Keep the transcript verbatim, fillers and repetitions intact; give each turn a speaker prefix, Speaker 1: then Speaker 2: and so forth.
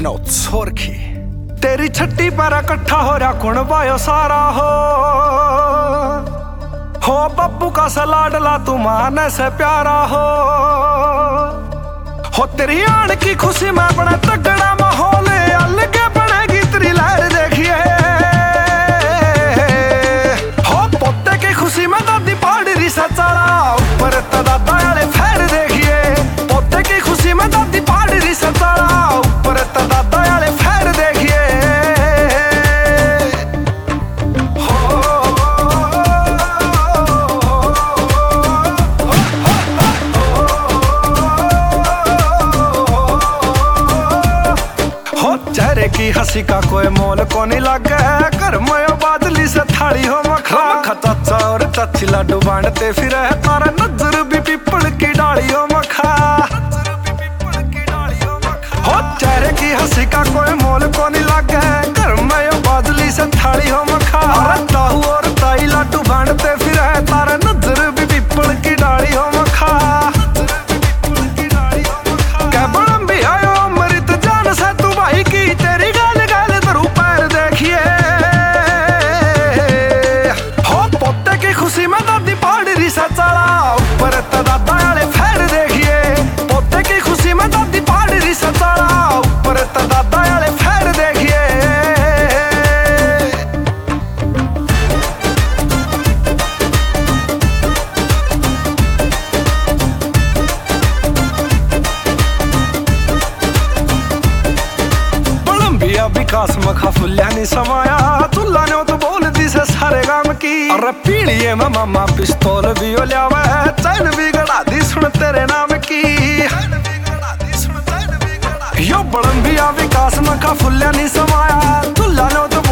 Speaker 1: विनोद सोरखी।
Speaker 2: तेरी छट्टी पर इकट्ठा हो रहा कौन बायो सारा हो हो बब्बू का सलाडला तू माने से प्यारा हो हो तेरी आन की खुशी में बड़ा तगड़ा माहौल अलग बनेगी तेरी लहर देखिए हो पोते की खुशी में दादी पहाड़ी री सचारा ऊपर दादा वाले फेर देखिए पोते की खुशी में दादी पहाड़ी री सचारा ऊपर दादा वाले फेर देखिए चेहरे की हंसी का कोई मोल को नहीं लगे घर में बादली से थाली हो मखा खचा और चाची लाडू बांटते फिर तारा नजर भी पीपल की डाली हो मखा हो चेहरे की हंसी का कोई मोल को नहीं लगे घर में बादली से थाली हो मखा ताहू और ताई लाडू बांटते फिर तारा नजर भी पीपल की डाली हो मखा विकास मखा फुल्या नहीं समाया तुला ने तो बोल दी से सारे गाम की अरे पीड़िए में मामा पिस्तौल भी हो लियावा चैन भी गड़ा दी सुन तेरे नाम की यो बड़म भी विकास मखा फुल्या नहीं समाया तुला ने तो